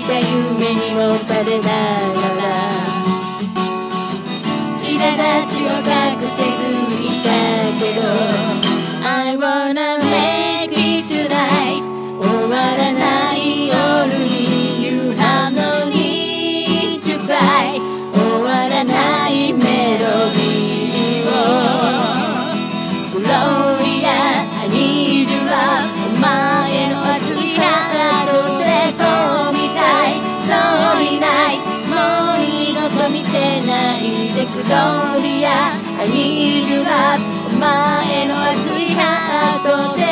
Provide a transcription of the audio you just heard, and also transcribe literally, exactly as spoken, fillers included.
た夢にもたれながら苛立ちを隠せずいたけど I wanna make it tonight 終わらない夜に You have no need to cry 終わらないメロディーを Gloria I need your love お前の熱いハートで込みたい Lonely night もう二度と見せないで Gloria I need your love お前の熱いハートで